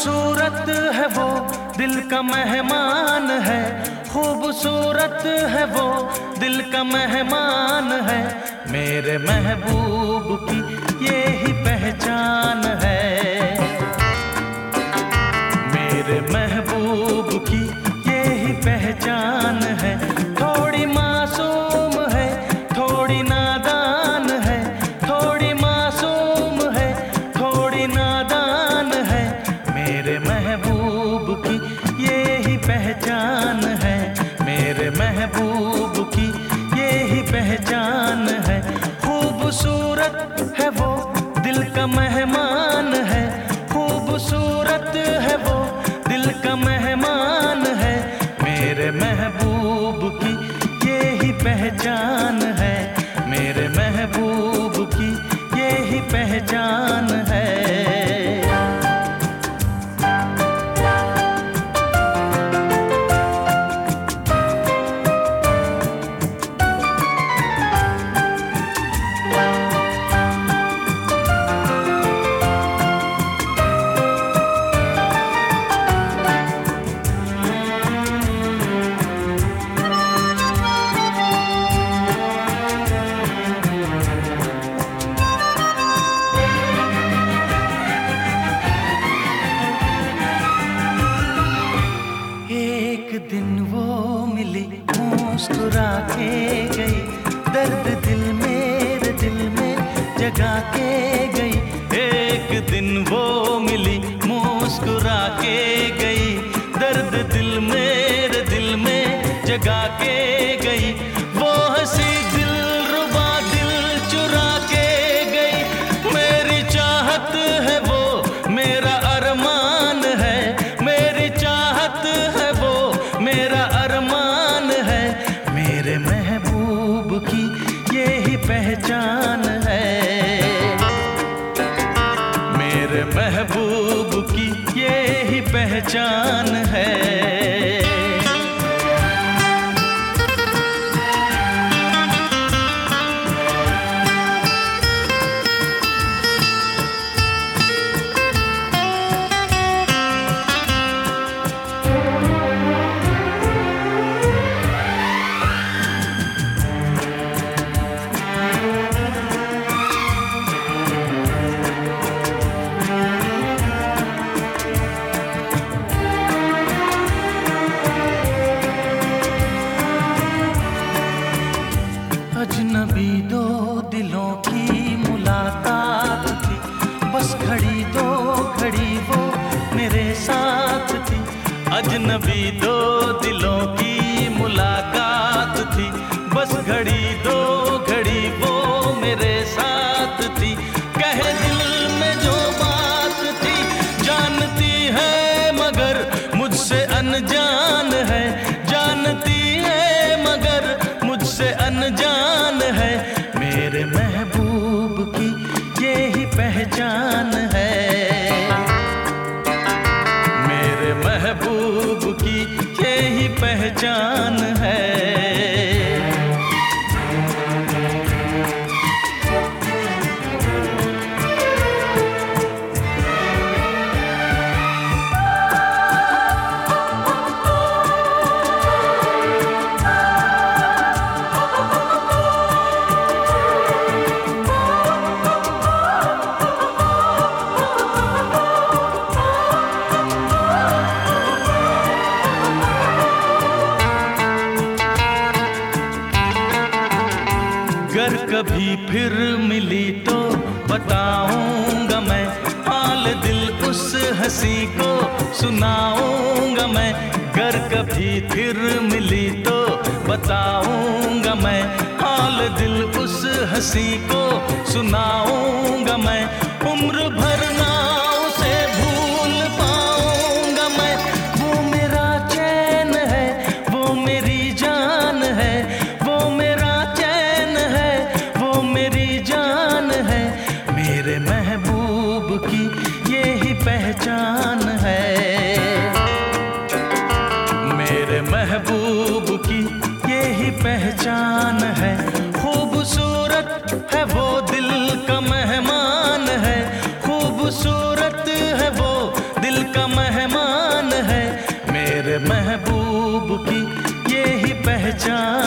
खूबसूरत है वो दिल का मेहमान है, खूबसूरत है वो दिल का मेहमान है। मेरे महबूब की ये ही पहचान है, मेरे महबूब की ये ही पहचान है। थोड़ी मासूम है, थोड़ी नादान है, थोड़ी मासूम है, थोड़ी नादान है। मेरे महबूब की ये ही पहचान है, मेरे महबूब की ये ही पहचान है। खूबसूरत है वो दिल का मेहमान है, खूबसूरत है वो दिल का मेहमान है। मेरे महबूब की ये ही पहचान है, मेरे महबूब की ये ही पहचान है। एक दिन वो मिली मुस्कुरा के गई, दर्द दिल मेरे दिल में जगा के गई। एक दिन वो मिली मुस्कुरा के गई, दर्द दिल मेरे दिल में जगा के गई। वो हंसी दिल रुबा दिल चुरा के गई, मेरी चाहत है वो मेरा अरमान है, मेरी चाहत है वो मेरा अरमान है। मेरे महबूब की ये ही पहचान है, मेरे महबूब की ये ही पहचान है। अजनबी दो दिलों की मुलाकात थी, बस घड़ी दो घड़ी वो मेरे साथ थी। अजनबी दो दिलों की मुलाकात थी, बस घड़ी दो घड़ी वो मेरे साथ थी। कहे दिल में जो बात थी जानती है मगर मुझसे अनजान है, जानती है मगर मुझसे अनजान है। मेरे महबूब की ये ही पहचान है, मेरे महबूब की ये ही पहचान है। अगर कभी फिर मिली तो बताऊंगा मैं, हाल दिल उस हंसी को सुनाऊंगा मैं। अगर कभी फिर मिली तो बताऊंगा मैं, हाल दिल उस हंसी को सुनाऊंगा मैं। उम्र भर ना उसे भूल पाऊंगा मैं, वो मेरा चैन है, वो मेरी जान है, वो मेरा चैन है, वो मेरी जान है। मेरे महबूब की ये ही पहचान है, मेरे महबूब की ये ही पहचान है। खूबसूरत है वो दिल का मेहमान है, खूबसूरत है वो दिल का चांद